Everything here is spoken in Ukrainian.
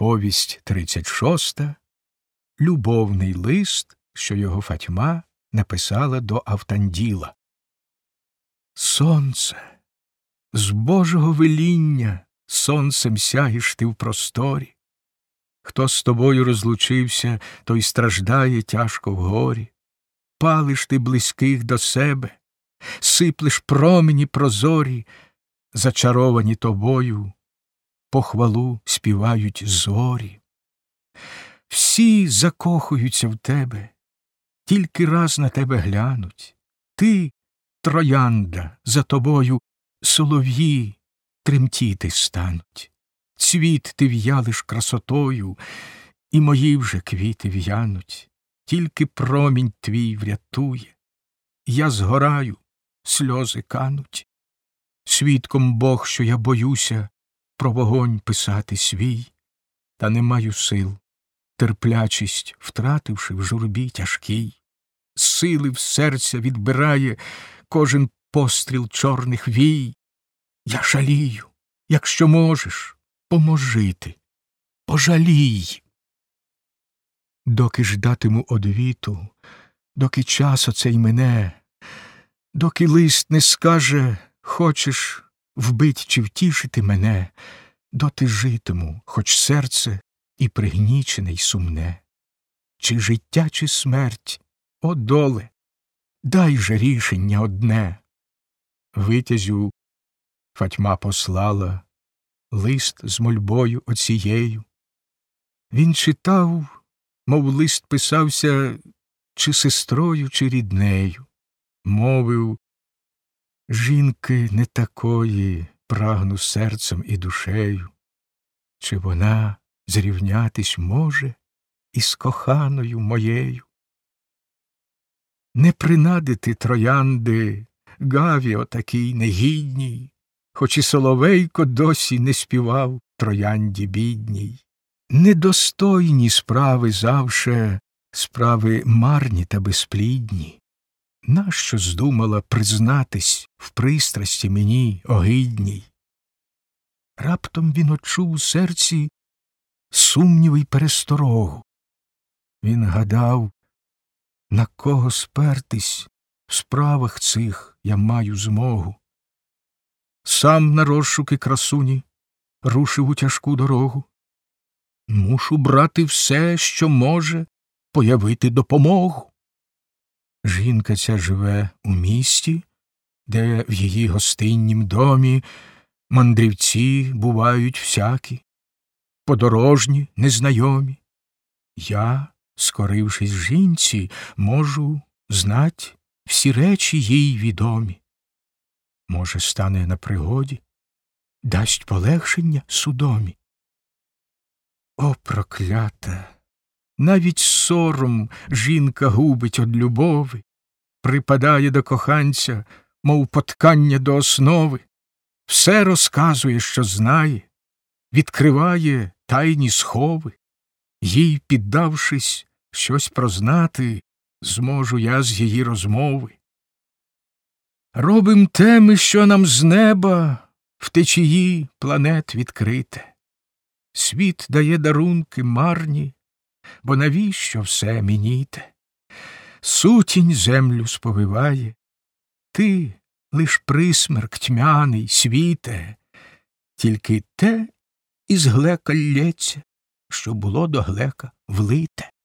Повість 36. Любовний лист, що його Фатьма написала до Автанділа. Сонце, з Божого веління сонцем сяєш ти в просторі. Хто з тобою розлучився, той страждає тяжко в горі. Палиш ти близьких до себе, сиплеш промені прозорі, зачаровані тобою, похвалу співають зорі. Всі закохуються в тебе, тільки раз на тебе глянуть. Ти, троянда, за тобою солов'ї тремтіти стануть. Цвіт ти в'ялиш красотою, і мої вже квіти в'януть. Тільки промінь твій врятує. Я згораю, сльози кануть. Свідком Бог, що я боюся про вогонь писати свій, та не маю сил, терплячість втративши в журбі тяжкій. Сили в серця відбирає кожен постріл чорних вій. Я жалію, якщо можеш, поможи ти, пожалій. Доки ждатиму одвіту, доки час оцей мине, доки лист не скаже, хочеш вбить чи втішити мене, доти житиму, хоч серце і пригнічене й сумне. Чи життя, чи смерть, о доле, дай же рішення одне. Витязю Фатьма послала лист з мольбою оцією. Він читав, мов лист писався чи сестрою, чи ріднею. Мовив: жінки не такої прагну серцем і душею. Чи вона зрівнятись може із коханою моєю? Не принадити троянди гаві отакій негідній, хоч і соловейко досі не співав троянді бідній. Недостойні справи завше, справи марні та безплідні. Нащо здумала признатись в пристрасті мені огидній? Раптом він очув у серці сумнів і пересторогу. Він гадав, на кого спертись в справах цих я маю змогу. Сам на розшуки красуні рушив у тяжку дорогу. Мушу брати все, що може появити допомогу. Жінка ця живе у місті, де в її гостиннім домі мандрівці бувають всякі, подорожні, незнайомі. Я, скорившись жінці, можу знать всі речі їй відомі. Може, стане на пригоді, дасть полегшення судомі. О, проклята! Навіть сором жінка губить од любови, припадає до коханця, мов поткання до основи, все розказує, що знає, відкриває тайні схови. Їй, піддавшись, щось прознати, зможу я з її розмови. Робим теми, що нам з неба в течії планет відкрите. Світ дає дарунки марні, бо навіщо все мініте? Сутінь землю сповиває, ти лиш присмерк тьмяний, світе, тільки те із глека лється, що було до глека влите.